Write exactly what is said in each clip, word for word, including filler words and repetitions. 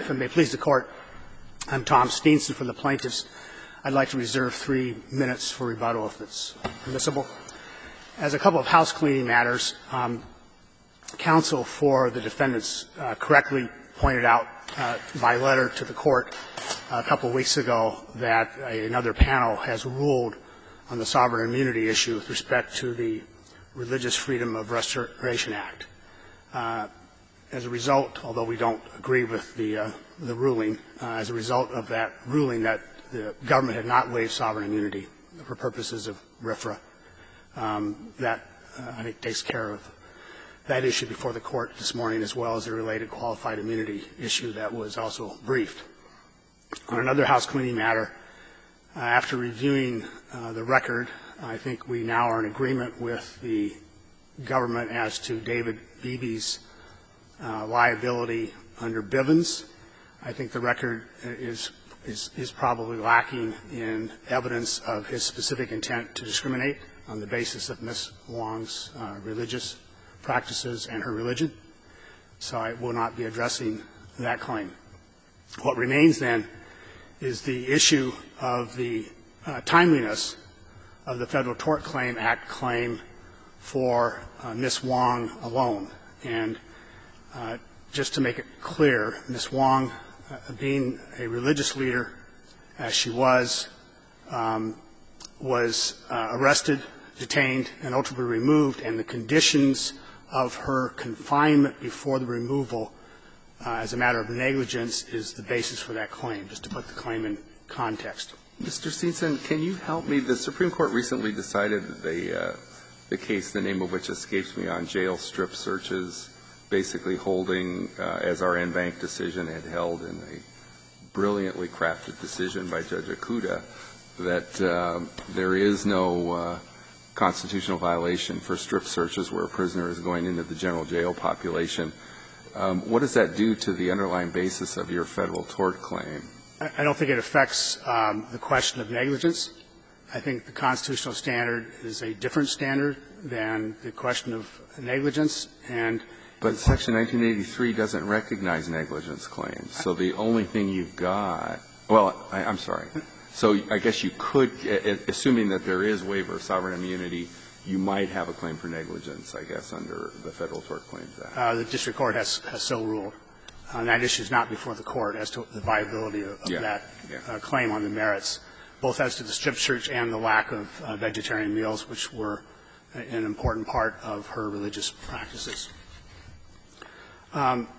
If it may please the Court, I'm Tom Steenson for the plaintiffs. I'd like to reserve three minutes for rebuttal if it's permissible. As a couple of house cleaning matters, um, counsel for the defendants uh, correctly pointed out uh, by letter to the Court a couple of weeks ago that another panel has ruled on the sovereign immunity issue with respect to the Religious Freedom of Restoration Act. Uh, as a result, although we don't agree with the, uh, the ruling, uh, as a result of that ruling that the government had not waived sovereign immunity for purposes of R F R A, um, that uh, I think takes care of that issue before the Court this morning, as well as the related qualified immunity issue that was also briefed. On another house cleaning matter, uh, after reviewing uh, the record, I think we now are in agreement with the government as to David Beebe's uh, liability under Bivens. I think the record is, is, is probably lacking in evidence of his specific intent to discriminate on the basis of Miz Wong's uh, religious practices and her religion. So I will not be addressing that claim. What remains then is the issue of the uh, timeliness of the Federal Tort Claim Act claim for uh, Miz Wong alone. And uh, just to make it clear, Miz Wong, uh, being a religious leader as she was, um, was uh, arrested, detained, and ultimately removed, and the conditions of her confinement before the removal uh, as a matter of negligence is the basis for that claim, just to put the claim in context. Mister Steenson, can you help me? The Supreme Court recently decided the, uh, the case, the name of which escapes me, on jail strip searches, basically holding, uh, as our en banc decision had held in a brilliantly crafted decision by Judge Akuta, that uh, there is no uh, constitutional violation for strip searches where a prisoner is going into the general jail population. Um, what does that do to the underlying basis of your Federal tort claim? I don't think it affects um, the question of negligence. I think the constitutional standard is a different standard than the question of negligence. And but Section nineteen eighty-three doesn't recognize negligence claims. So the only thing you've got, well, I, I'm sorry. So I guess you could, assuming that there is waiver of sovereign immunity, you might have a claim for negligence, I guess, under the Federal Tort Claims Act. Uh, the district court has, has so ruled. Uh, and that issue is not before the court as to the viability of, of yeah, that yeah. Uh, claim on the merits, both as to the strip search and the lack of uh, vegetarian meals, which were an important part of her religious practices. Um,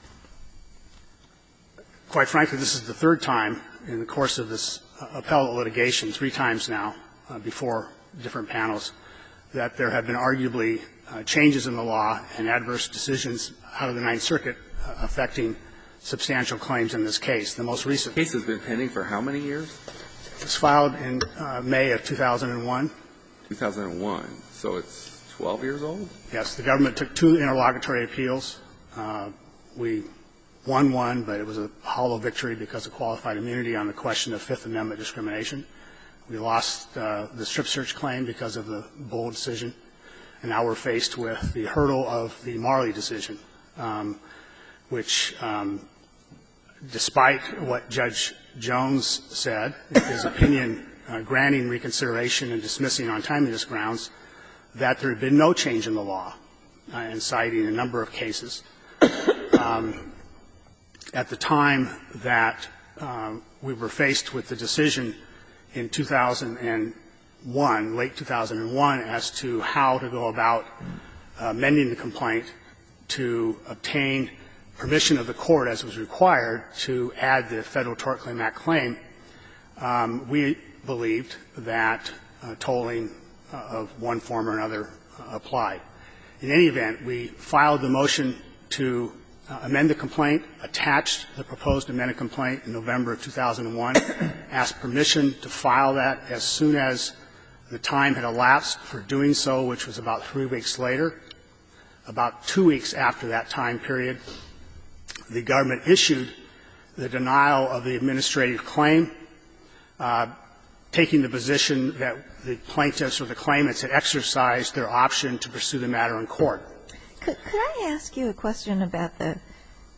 quite frankly, this is the third time in the course of this uh, appellate litigation, three times now, uh, before different panels, that there have been arguably uh, changes in the law and adverse decisions out of the Ninth Circuit uh, affecting substantial claims in this case. The most recent the case has been pending for how many years? It was filed in uh, May of two thousand one. two thousand one. So it's twelve years old? Yes. The government took two interlocutory appeals. Uh, we won one, but it was a hollow victory because of qualified immunity on the question of Fifth Amendment discrimination. We lost uh, the strip search claim because of the Bull decision, and now we're faced with the hurdle of the Marley decision, um, which, um, despite what Judge Jones said, in his opinion uh, granting reconsideration and dismissing on timeliness grounds, that there had been no change in the law, uh, and citing a number of cases. Um, at the time that uh, we were faced with the decision in two thousand one, late two thousand one, as to how to go about uh, amending the complaint to obtain permission of the court, as was required, to add the Federal Tort Claim Act claim, um, we believed that uh, tolling uh, of one form or another uh, applied. In any event, we filed the motion to uh, amend the complaint, attached the proposed amended complaint in November of two thousand one, asked permission to file that as soon as the time had elapsed for doing so, which was about three weeks later. About two weeks after that time period, the government issued the denial of the administrative claim, uh, taking the position that the plaintiffs or the claimants had exercised their option to pursue the matter in court. Could, could I ask you a question about the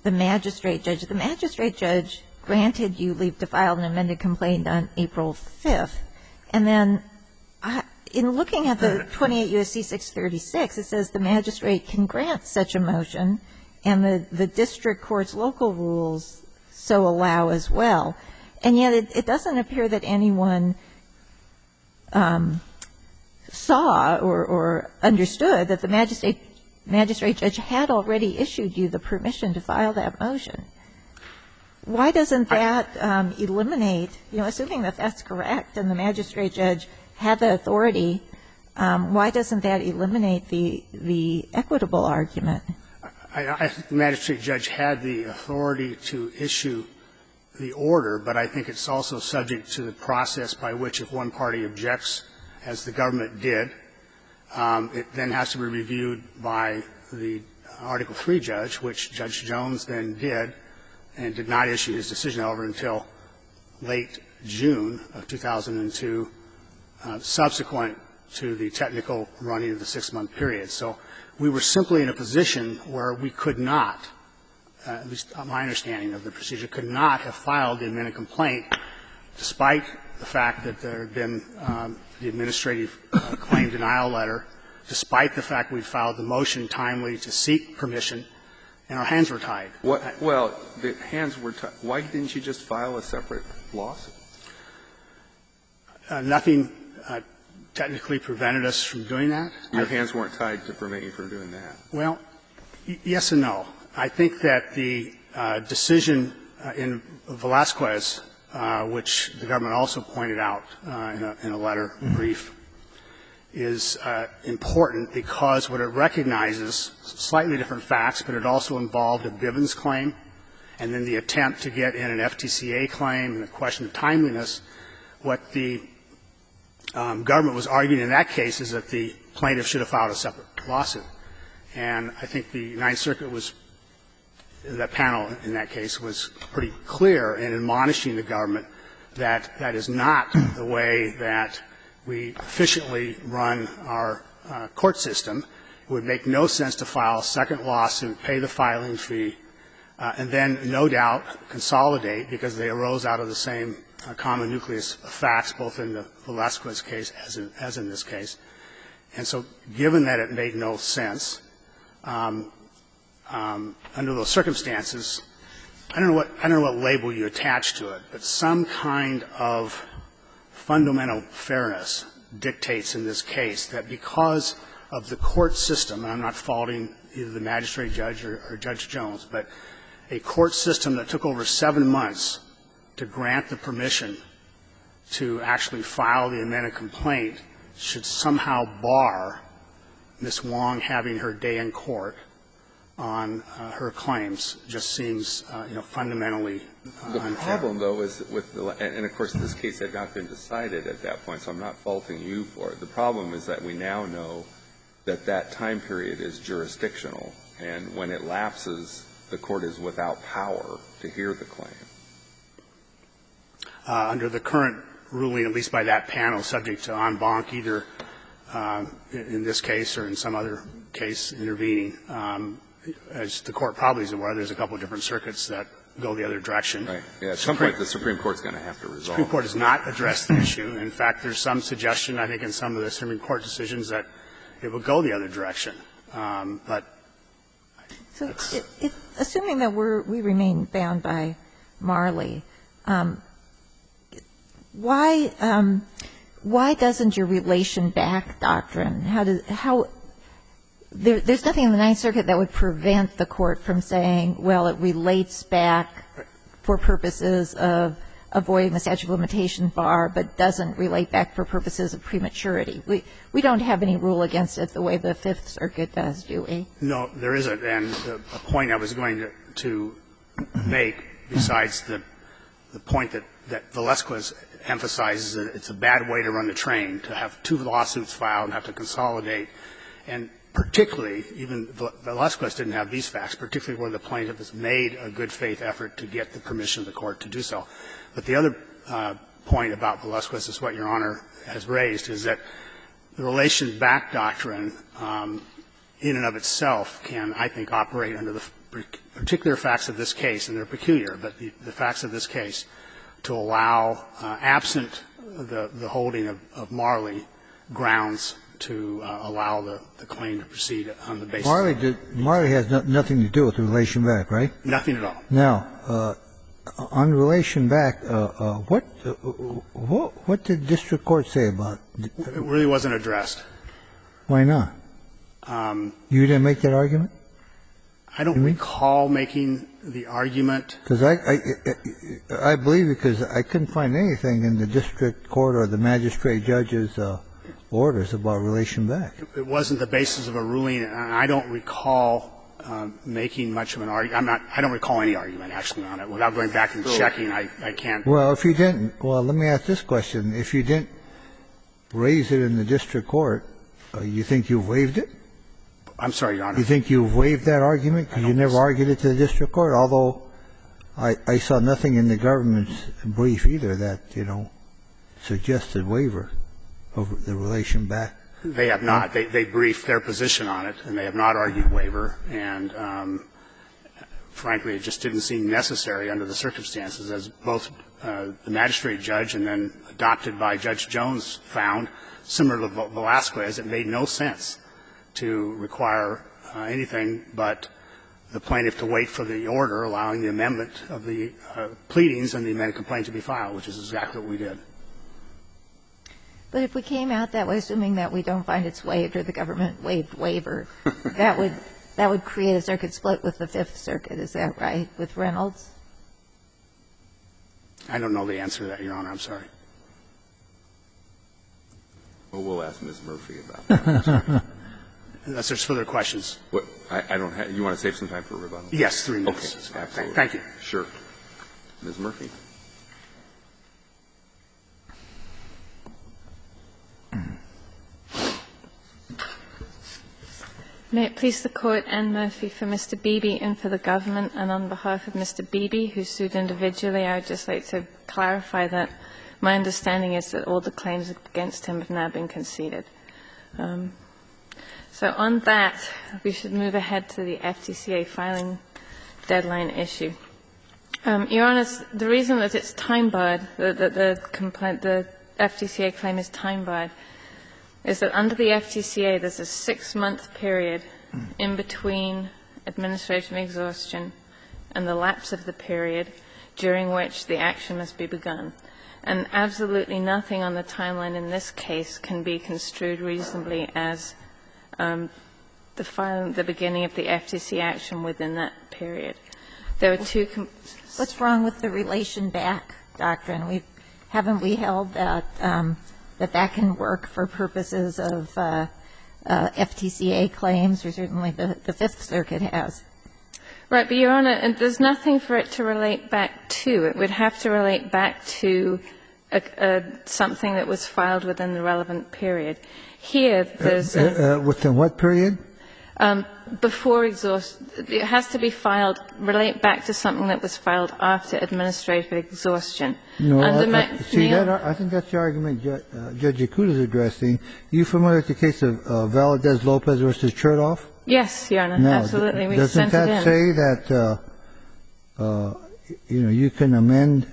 the magistrate judge. The magistrate judge granted you leave to file an amended complaint on April fifth. And then I, in looking at the twenty-eight U S C six thirty-six, it says the magistrate can grant such a motion, and the, the district court's local rules so allow as well. And yet it, it doesn't appear that anyone um, saw or, or understood that the magistrate, magistrate judge had already issued you the permission to file that motion. Why doesn't that um, eliminate, you know, assuming that that's correct and the magistrate judge had the authority, um, why doesn't that eliminate the, the equitable argument? I, I think the magistrate judge had the authority to issue the order, but I think it's also subject to the process by which if one party objects, as the government did, um, it then has to be reviewed by the Article three judge, which Judge Jones then did, and did not issue his decision, however, until late June of two thousand two, uh, subsequent to the technical running of the six-month period. So we were simply in a position where we could not, uh, at least my understanding of the procedure, could not have filed the amended complaint, despite the fact that there had been um, the administrative uh, claim denial letter, despite the fact we filed the motion timely to seek permission, and our hands were tied. What, well, the hands were tied. Why didn't you just file a separate lawsuit? Uh, nothing uh, technically prevented us from doing that. Your hands weren't tied to prevent you from doing that. Well, y- yes and no. I think that the uh, decision uh, in Velazquez, uh, which the government also pointed out uh, in, a, in a letter brief, is uh, important because what it recognizes, slightly different facts, but it also involved a Bivens claim, and then the attempt to get in an F T C A claim and the question of timeliness. What the um, government was arguing in that case is that the plaintiff should have filed a separate lawsuit. And I think the Ninth Circuit was, that panel in that case was pretty clear in admonishing the government that that is not the way that we efficiently run our uh, court system. It would make no sense to file a second lawsuit, pay the filing fee, uh, and then no doubt consolidate because they arose out of the same uh, common nucleus of facts, both in the Velazquez case as in, as in this case. And so given that it made no sense, um, um, under those circumstances, I don't know what, I don't know what label you attach to it, but some kind of fundamental fairness dictates in this case that because of the court system, and I'm not faulting either the magistrate judge or, or Judge Jones, but a court system that took over seven months to grant the permission to actually file the amended complaint should somehow bar Miz Wong having her day in court on uh, her claims just seems, uh, you know, fundamentally uh, the unfair. problem, though, is with the – and, of course, this case had not been decided at that point, so I'm not faulting you for it. The problem is that we now know that that time period is jurisdictional, and when it lapses, the court is without power to hear the claim. Uh, under the current ruling, at least by that panel, subject to en banc, either uh, in this case or in some other case intervening, um, as the Court probably is aware, there's a couple of different circuits that go the other direction. Right. Yeah, at some point, the Supreme Court's going to have to resolve. The Supreme Court has not addressed the issue. In fact, there's some suggestion, I think, in some of the Supreme Court decisions that it will go the other direction. Um, but So it, it, assuming that we're, we remain bound by Marley, um, why, um, why doesn't your relation back doctrine, how does, how, there, there's nothing in the Ninth Circuit that would prevent the Court from saying, well, it relates back for purposes of avoiding the statute of limitations bar, but doesn't relate back for purposes of prematurity. We, we don't have any rule against it the way the Fifth Circuit does, do we? no, there isn't. And the, a point I was going to, to make, besides the, the point that, that Velazquez emphasizes that it's a bad way to run the train, to have two lawsuits filed and have to consolidate, and particularly, even Velazquez didn't have these facts, particularly where the plaintiff has made a good faith effort to get the permission of the Court to do so. But the other uh, point about Velazquez is what Your Honor has raised, is that the relation back doctrine um, in and of itself can, I think, operate under the particular facts of this case, and they're peculiar, but the, the facts of this case, to allow, uh, absent the, the holding of, of Marley, grounds to uh, allow the, the claim to proceed on the basis. Marley did, Marley has no, nothing to do with the relation back, right? Nothing at all. Now, uh, on relation back, uh, uh, what, uh, what what did district court say about it? It really wasn't addressed. Why not? Um, You didn't make that argument? I don't recall making the argument. Because I, I, I believe because I couldn't find anything in the district court or the magistrate judge's uh, orders about relation back. It wasn't the basis of a ruling, and I don't recall uh, making much of an argument. I'm not. I don't recall any argument actually on it. Without going back and checking, I, I can't. Well, if you didn't, well, let me ask this question: if you didn't raise it in the district court, uh, you think you've waived it? I'm sorry, Your Honor. You think you've waived that argument because you never argued it to the district court? Although I, I saw nothing in the government's brief either that, you know, suggested waiver of the relation back. They have not. They, they briefed their position on it, and they have not argued waiver. And um, frankly, it just didn't seem necessary under the circumstances, as both uh, the magistrate judge and then adopted by Judge Jones found, similar to Velasquez, it made no sense to require uh, anything but the plaintiff to wait for the order allowing the amendment of the uh, pleadings and the amended complaint to be filed, which is exactly what we did. But if we came out that way, assuming that we don't find it's waived or the government waived waiver, that would that would create a circuit split with the Fifth Circuit. Is that right, with Reynolds? I don't know the answer to that, Your Honor. I'm sorry. Well, we'll ask Miz Murphy about that. Unless there's further questions. What, I, I don't have – you want to save some time for rebuttal? Yes, three minutes. Okay, absolutely. Thank you. Sure. Miz Murphy. May it please the Court, Anne Murphy for Mister Beebe and for the government, and on behalf of Mister Beebe, who sued individually, I would just like to clarify that my understanding is that all the claims against him have now been conceded. Um, So on that, we should move ahead to the F T C A filing deadline issue. Um, Your Honor, the reason that it's time-barred, that the, the, complaint, the F T C A claim is time-barred, is that under the F T C A there's a six-month period in between administrative exhaustion and the lapse of the period during which the action must be begun. And absolutely nothing on the timeline in this case can be construed reasonably as Um, the filing, the beginning of the F T C action within that period. There are two. Com- What's wrong with the relation back doctrine? We haven't we held that um, that that can work for purposes of uh, uh, F T C A claims, or certainly the, the Fifth Circuit has. Right, but Your Honor, and there's nothing for it to relate back to. It would have to relate back to a, a, something that was filed within the relevant period. Here, there's uh, uh, within what period? Um, before exhaust, it has to be filed, relate back to something that was filed after administrative exhaustion. No, Under I, I, see that, I think that's the argument Judge, uh, Judge Yakuta is addressing. Are you familiar with the case of uh, Valadez Lopez versus Chertoff? Yes, Your Honor, now, absolutely. We doesn't sent it in. that say that uh, uh, you know you can amend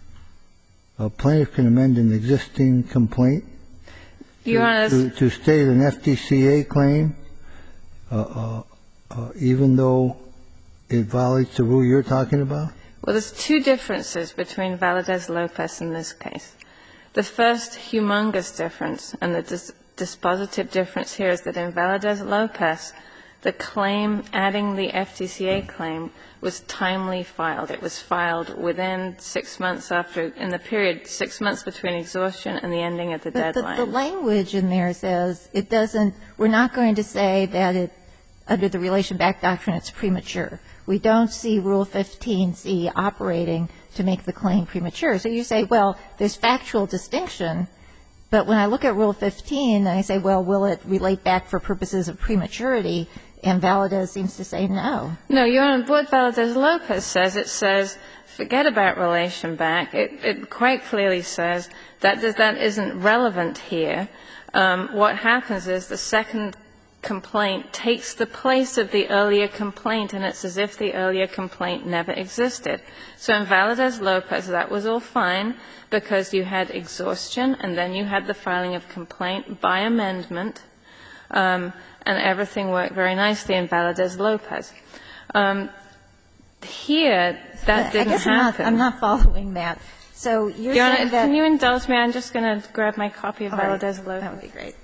a plaintiff can amend an existing complaint Your to, Honor, to, to state an F T C A claim, uh, uh, uh, even though it violates the rule you're talking about? Well, there's two differences between Valadez Lopez and this case. The first humongous difference, and the dis- dispositive difference here, is that in Valadez Lopez, the claim adding the F T C A claim was timely filed. It was filed within six months after, in the period six months between exhaustion and the ending of the But deadline. the, the language in there says it doesn't, we're not going to say that it, under the relation back doctrine, it's premature. We don't see Rule fifteen C operating to make the claim premature. So you say, well, there's factual distinction, but when I look at Rule fifteen, I say, well, will it relate back for purposes of prematurity? And Valadez seems to say no. No, Your Honor, what Valadez Lopez says, it says, forget about relation back. It, it quite clearly says that that isn't relevant here. Um, what happens is the second complaint takes the place of the earlier complaint, and it's as if the earlier complaint never existed. So in Valadez-Lopez, that was all fine because you had exhaustion and then you had the filing of complaint by amendment, um, and everything worked very nicely in Valadez-Lopez. Um, here, that didn't I guess happen. I'm not, I'm not following that. So you're Your saying Honor, that... Can you indulge me? I'm just going to grab my copy of All right. Valadez-Lopez. That would be great.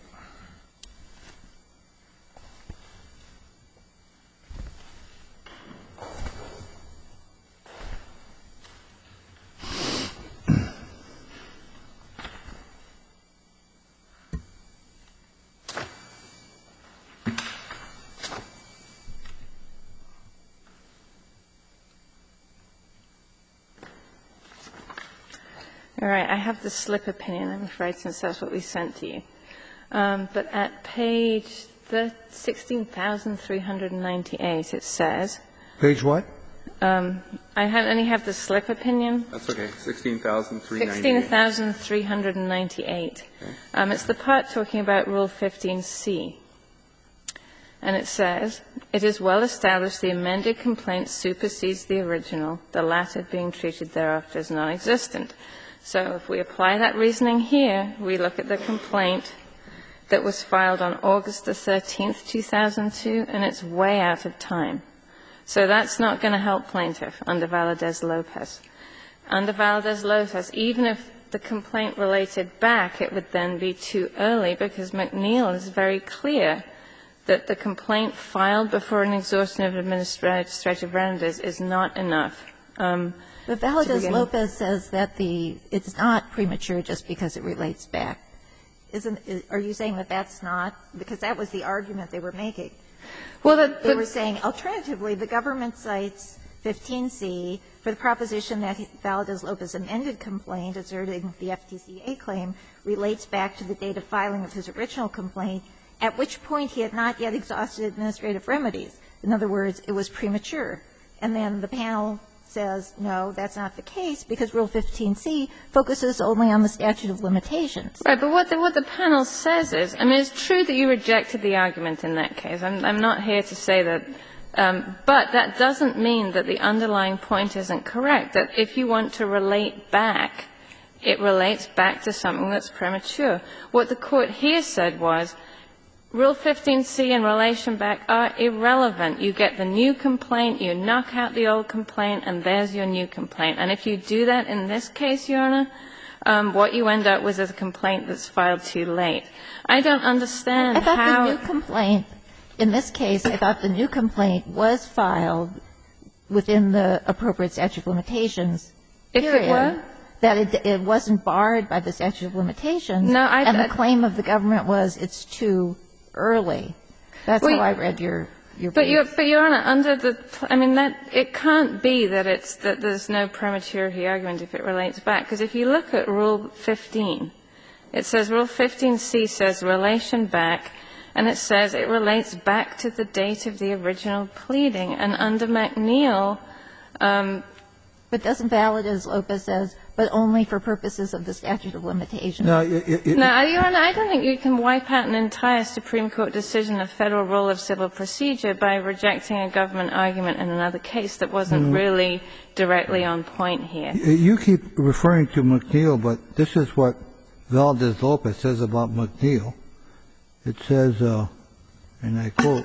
All right, I have the slip opinion, I'm afraid, since that's what we sent to you. Um, but at page sixteen thousand three hundred ninety-eight, it says... Page what? Um, I have, only have the slip opinion. That's okay. sixteen thousand three hundred ninety-eight. sixteen thousand three hundred ninety-eight. Okay. Um, it's the part talking about Rule fifteen C. And it says, it is well established the amended complaint supersedes the original, the latter being treated thereafter as non-existent. So if we apply that reasoning here, we look at the complaint that was filed on August the thirteenth, two thousand two, and it's way out of time. So that's not going to help plaintiff under Valadez-Lopez. Under Valadez-Lopez, even if the complaint related back, it would then be too early because McNeil is very clear that the complaint filed before an exhaustion of administrative remedies is not enough. Um, But Valadez-Lopez says that the it's not premature just because it relates back. Isn't are you saying that that's not? Because that was the argument they were making. Well, that, they were saying alternatively, the government cites fifteen C for the proposition that Valadez-Lopez amended complaint asserting the F T C A claim relates back to the date of filing of his original complaint, at which point he had not yet exhausted administrative remedies. In other words, it was premature. And then the panel says, no, that's not the case, because Rule fifteen C focuses only on the statute of limitations. Right, but what the, what the panel says is, I mean, it's true that you rejected the argument in that case. I'm, I'm not here to say that, um, but that doesn't mean that the underlying point isn't correct, that if you want to relate back, it relates back to something that's premature. What the Court here said was, Rule fifteen C and relation back are irrelevant. You get the new complaint, you knock out the old complaint, and there's your new complaint. And if you do that in this case, Your Honor, um, what you end up with is a complaint that's filed too late. I don't understand I thought how... the new complaint, in this case, I thought the new complaint was filed within the appropriate statute of limitations. If period. it were? That it, it wasn't barred by the statute of limitations. No, I... And the claim of the government was it's too early. That's well, how I read your your but brief. Your, but Your Honor, under the, I mean, that, it can't be that it's, that there's no prematurity argument if it relates back. Because if you look at Rule fifteen, it says, Rule fifteen C says relation back, and it says it relates back to the date of the original pleading. And under McNeil, um, but doesn't Valadez-Lopez says, but only for purposes of the statute of limitations? No, it, it, it, no, Your Honor, I don't think you can wipe out an entire Supreme Court decision of Federal Rule of Civil Procedure by rejecting a government argument in another case that wasn't mm. really directly on point here. You keep referring to McNeil, but this is what Valadez-Lopez says about McNeil. It says, uh, and I quote,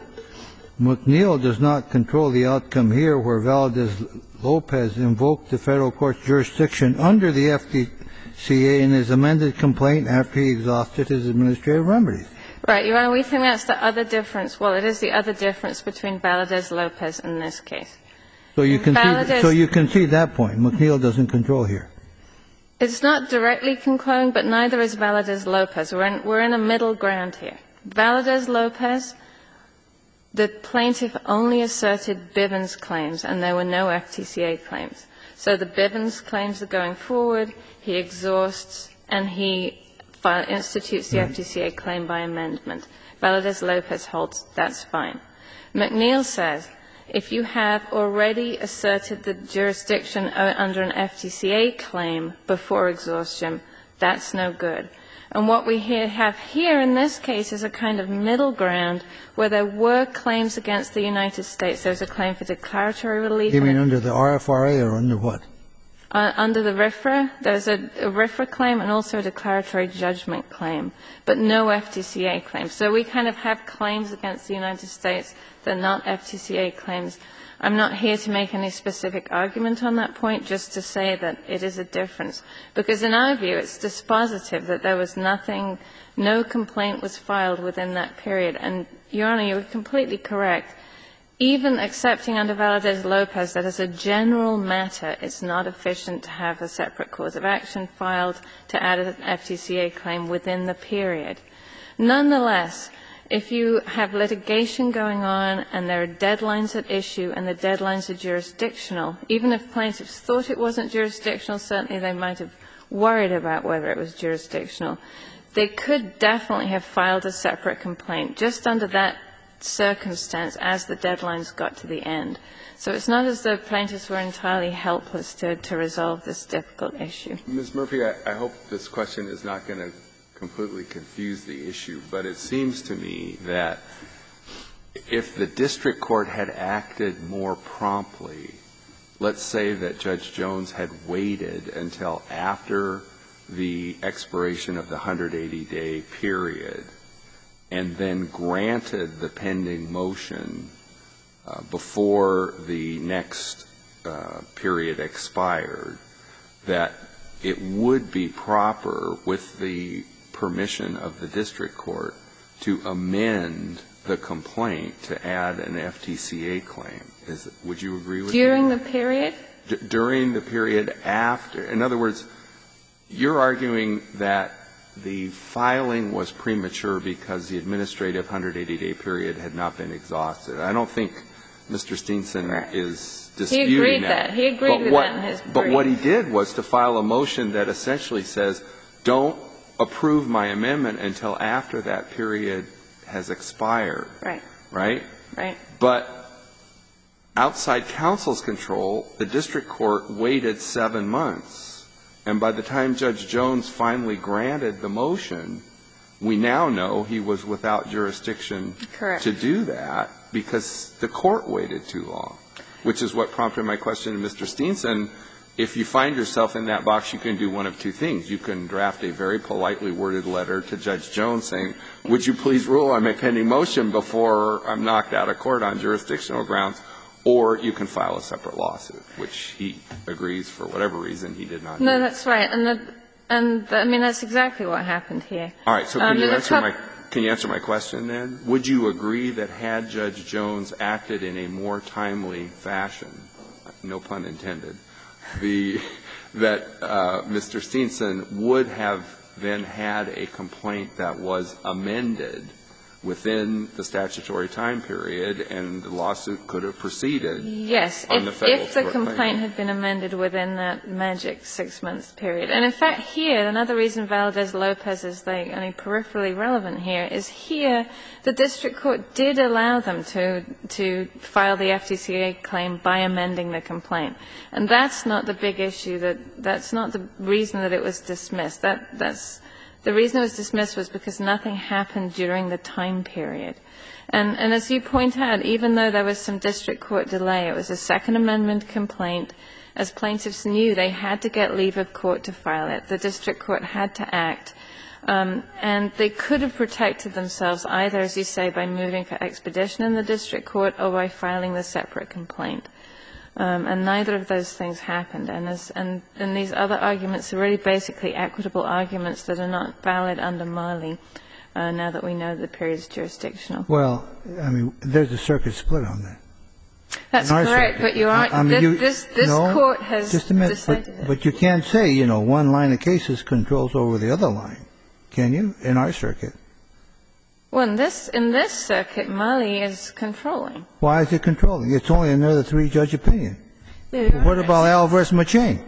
McNeil does not control the outcome here where Valadez-Lopez invoked the Federal Court's jurisdiction under the F T C A in his amended complaint after he exhausted his administrative remedies. Right, Your Honor, we think that's the other difference. Well, it is the other difference between Valadez-Lopez and this case. So you can see, so you can see that point. McNeil doesn't control here. It's not directly concurring, but neither is Valadez-Lopez. We're in, we're in a middle ground here. Valadez-Lopez, the plaintiff only asserted Bivens claims, and there were no F T C A claims. So the Bivens claims are going forward, he exhausts, and he file, institutes the right. F T C A claim by amendment. Valadez-Lopez holds that's fine. McNeil says if you have already asserted the jurisdiction under an F T C A claim before exhaustion, that's no good. And what we here have here in this case is a kind of middle ground where there were claims against the United States. There was a claim for declaratory relief. You mean under the R F R A or under what? Uh, under the R F R A, there's a, a R F R A claim and also a declaratory judgment claim, but no F T C A claims. So we kind of have claims against the United States that are not F T C A claims. I'm not here to make any specific argument on that point, just to say that it is a difference. Because in our view, it's dispositive that there was nothing, no complaint was filed within that period. And, Your Honor, you're completely correct. Even accepting under Valadez-Lopez that as a general matter, it's not efficient to have a separate cause of action filed to add an F T C A claim within the period. Nonetheless, if you have litigation going on and there are deadlines at issue and the deadlines are jurisdictional, even if plaintiffs thought it wasn't jurisdictional, certainly they might have worried about whether it was jurisdictional, they could definitely have filed a separate complaint just under that circumstance as the deadlines got to the end. So it's not as though plaintiffs were entirely helpless to, to resolve this difficult issue. Miz Murphy, I, I hope this question is not going to completely confuse the issue, but it seems to me that if the district court had acted more promptly, let's say that Judge Jones had waited until after the expiration of the one hundred eighty day period and then granted the pending motion uh, before the next uh, period expired, that it would be proper with the permission of the district court to amend the complaint to add an F T C A claim. Is, would you agree with During me? the period? D- during the period after. In other words, you're arguing that the filing was premature because the administrative one hundred eighty day period had not been exhausted. I don't think Mister Steenson Correct. is disputing he agreed that. that. He agreed but with what, that in his brief. But what he did was to file a motion that essentially says, don't approve my amendment until after that period has expired. Right. Right? Right. But outside counsel's control, the district court waited seven months. And by the time Judge Jones finally granted the motion, we now know he was without jurisdiction Correct. to do that because the court waited too long, which is what prompted my question to Mister Steenson. If you find yourself in that box, you can do one of two things. You can draft a very politely worded letter to Judge Jones saying, would you please rule on my pending motion before I'm knocked out of court on jurisdictional grounds, or you can file a separate lawsuit, which he agrees for whatever reason he did not do. No, that's right. And, the, and the, I mean, that's exactly what happened here. All right. So can, um, you answer couple, my, can you answer my question then? Would you agree that had Judge Jones acted in a more timely fashion, no pun intended, the, that uh, Mister Steenson would have then had a complaint that was amended within the statutory time period, and the lawsuit could have proceeded? Yes, on the if, federal if the tort complaint claim. had been amended within that magic six-month period. And in fact, here, another reason Valdez-Lopez is like only peripherally relevant here is here the district court did allow them to to file the F T C A claim by amending the complaint, and that's not the big issue. That that's not the reason that it was dismissed. That that's The reason it was dismissed was because nothing happened during the time period. And, and as you point out, even though there was some district court delay, it was a Second Amendment complaint. As plaintiffs knew, they had to get leave of court to file it. The district court had to act. Um, and they could have protected themselves either, as you say, by moving for expedition in the district court or by filing the separate complaint. Um, and neither of those things happened. And, as, and, and these other arguments are really basically equitable arguments that are not valid under Marley, uh, now that we know the period is jurisdictional. Well, I mean, there's a circuit split on that. That's correct, but you are, I mean, this, you, this, this no, court has just a minute, decided but, it. but you can't say, you know, one line of cases controls over the other line, can you, in our circuit? Well, in this, in this circuit, Marley is controlling. Why is it controlling? It's only another three-judge opinion. What about Alvarez Machin?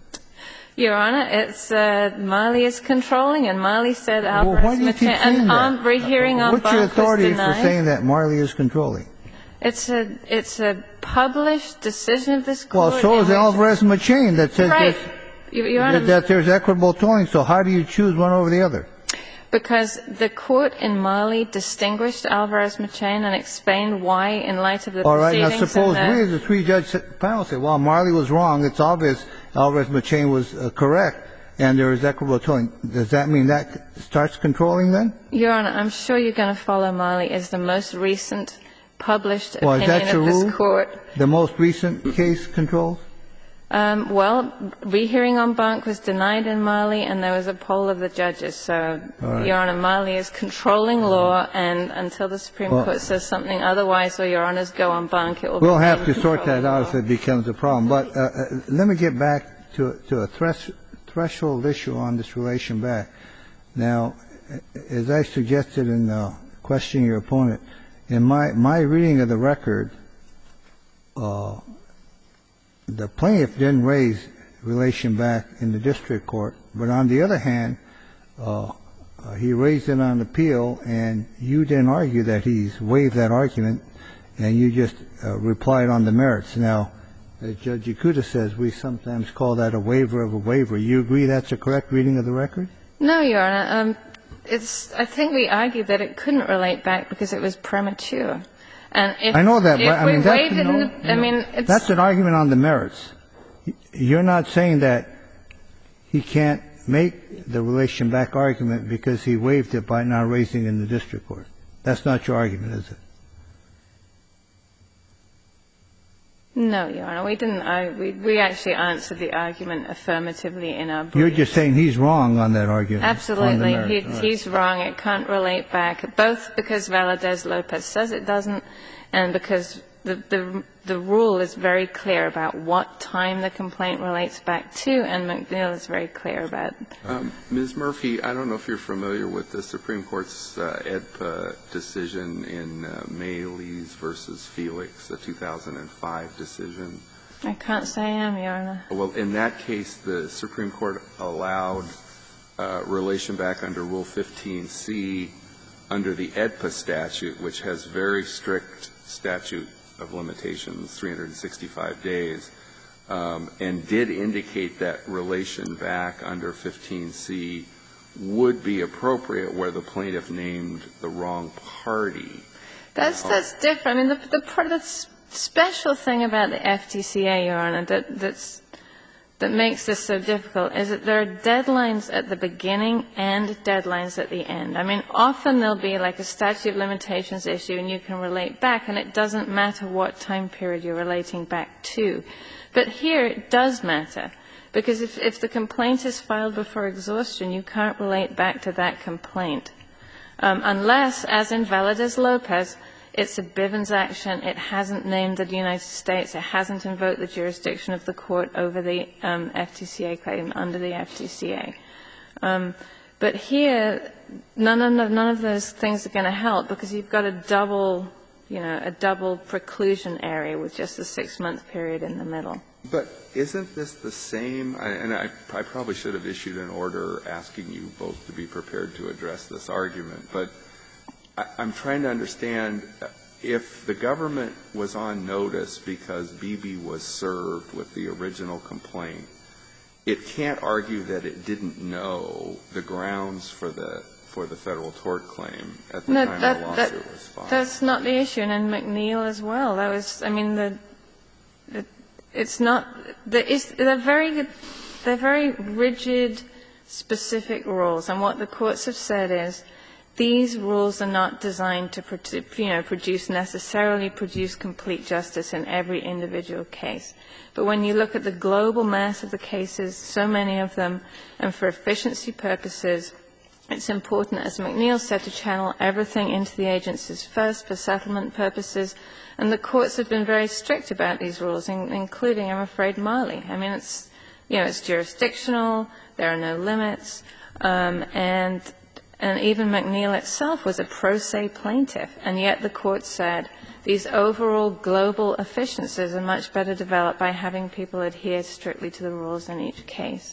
Your Honor, it's uh, Marley is controlling, and Marley said Well, Alvarez why do you keep saying and that? on rehearing on What's your bank was authority for denied. saying that Marley is controlling? It's a it's a published decision of this court. Well, so in is which- Alvarez Machin that says Right. that, Your, Your Honor, that there's equitable tolling. So how do you choose one over the other? Because the court in Marley distinguished Alvarez-Machain and explained why, in light of the All right. proceedings. Now, suppose and the, we, as a three-judge panel, say, well, Marley was wrong. It's obvious Alvarez-Machain was uh, correct, and there is equitable tolling. Does that mean that starts controlling then? Your Honor, I'm sure you're going to follow Marley as the most recent published Well, is opinion that your of this rule? court. The most recent case controls? Um, well, rehearing en banc was denied in Marley, and there was a poll of the judges. So, right. Your Honor, Marley is controlling law, and until the Supreme Well, Court says something otherwise, or Your Honors go en banc, it will We'll remain have to sort controlling that out law. if it becomes a problem. But uh, uh, let me get back to, to a thresh, threshold issue on this relation back. Now, as I suggested in uh, questioning your opponent, in my, my reading of the record, uh, the plaintiff didn't raise relation back in the district court. But on the other hand, uh, uh, he raised it on appeal, and you didn't argue that he's waived that argument, and you just uh, replied on the merits. Now, as Judge Ikuda says, we sometimes call that a waiver of a waiver. You agree that's a correct reading of the record? No, Your Honor. Um, it's, I think we argued that it couldn't relate back because it was premature. And if, I know that, if but I we mean, that's, waived it no, in the, I no. mean, it's, that's an argument on the merits. You're not saying that he can't make the relation back argument because he waived it by not raising it in the district court. That's not your argument, is it? no, Your Honor. We didn't. I, we, we actually answered the argument affirmatively in our brief. You're just saying he's wrong on that argument. on the Absolutely. merits. He, All right. he's wrong. It can't relate back, both because Valadez-Lopez says it doesn't, and because the, the, the rule is very clear about what time the complaint relates back to, and McNeil is very clear about it. Um, Miz Murphy, I don't know if you're familiar with the Supreme Court's uh, E D P A decision in uh, Mayles versus Felix, a two thousand five decision. I can't say I am, Your Honor. Well, in that case, the Supreme Court allowed uh, relation back under Rule fifteen C under the E D P A statute, which has very strict statute of limitations, three hundred sixty-five days, um, and did indicate that relation back under fifteen C would be appropriate where the plaintiff named the wrong party. That's, that's different. I mean, the, the, part, the special thing about the F T C A, Your Honor, that, that's, that makes this so difficult is that there are deadlines at the beginning and deadlines at the end. I mean, often there'll be like a statute of limitations issue and you can relate back, and it doesn't matter what time period you're relating back to. But here it does matter, because if, if the complaint is filed before exhaustion, you can't relate back to that complaint. Um, unless, as in Valadez-Lopez, it's a Bivens action. It hasn't named the United States. It hasn't invoked the jurisdiction of the court over the um, F T C A claim under the F T C A. Um, but here, none of, none of those things are going to help because you've got a double, you know, a double preclusion area with just a six-month period in the middle. But isn't this the same? I, and I, I probably should have issued an order asking you both to be prepared to address this argument. But I, I'm trying to understand if the government was on notice because Beebe was served with the original complaint, it can't argue that it didn't know the grounds for the for the federal tort claim at the No, time that, the that, lawsuit was filed. that's not the issue. And in McNeil as well, that was, I mean, the, the it's not, the, it's, they're very, they're very rigid, specific rules. And what the courts have said is, these rules are not designed to, you know, produce necessarily produce complete justice in every individual case. But when you look at the global mass of the cases, so many of them, and for efficiency purposes, it's important, as McNeil said, to channel everything into the agencies first for settlement purposes. And the courts have been very strict about these rules, in, including, I'm afraid, Marley. I mean, it's, you know, it's jurisdictional. There are no limits. Um, and And even McNeil itself was a pro se plaintiff, and yet the court said these overall global efficiencies are much better developed by having people adhere strictly to the rules in each case.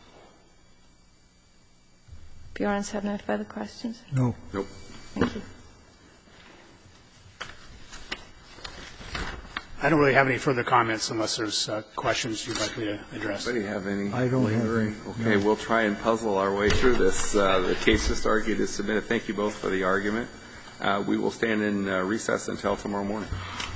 Bjorn's have no further questions? No. Nope. Thank you. I don't really have any further comments unless there's uh, questions you'd like me to address. Anybody have any I don't have lingering? any, Okay, no. we'll try and puzzle our way through this. Uh, the case just argued is submitted. Thank you both for the argument. Uh, we will stand in uh, recess until tomorrow morning.